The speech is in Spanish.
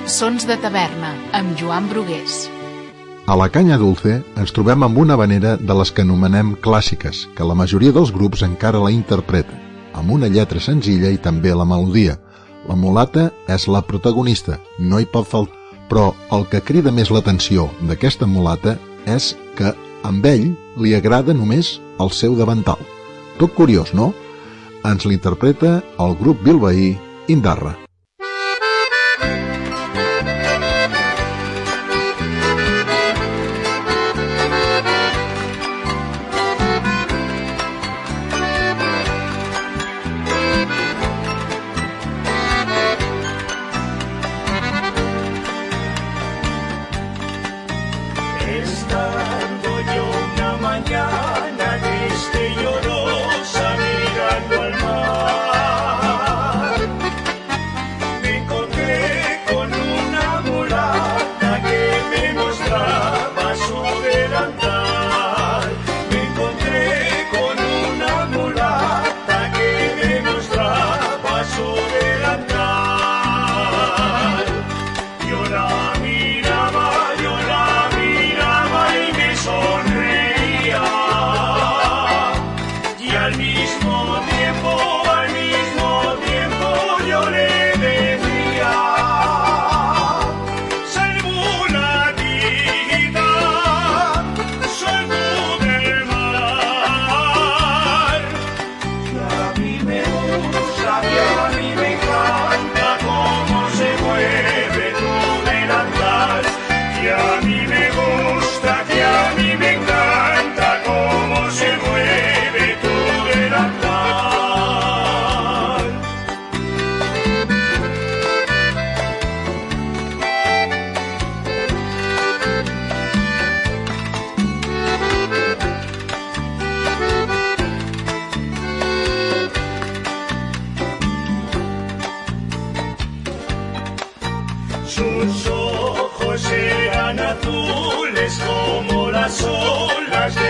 Sons de taverna, amb Joan Brugués. A la canya dulce ens trobem amb una havanera de les que anomenem clàssiques, que la majoria dels grups encara la interpreta, amb una lletra senzilla i també la melodia. La mulata és la protagonista, no hi pot faltar. Però el que crida més l'atenció d'aquesta mulata és que amb ell li agrada només el seu davantal. Tot curiós, no? Ens l'interpreta el grup bilbaí Indarra. Estando yo una mañana triste y llorosa mirando al mar, me encontré con una mulata que me mostraba su delantal. Me encontré con una mulata que me mostraba su delantal. Yo la miraba y me sonreía, y al mismo tiempo yo le decía: soy mulatita, soy tú del mar. Y a mí me gusta, y a mí me encanta cómo se mueve tu delantal. Y a mí me gusta, que a mí me encanta cómo se mueve tu delantal. Sus ojos eran azules como las olas de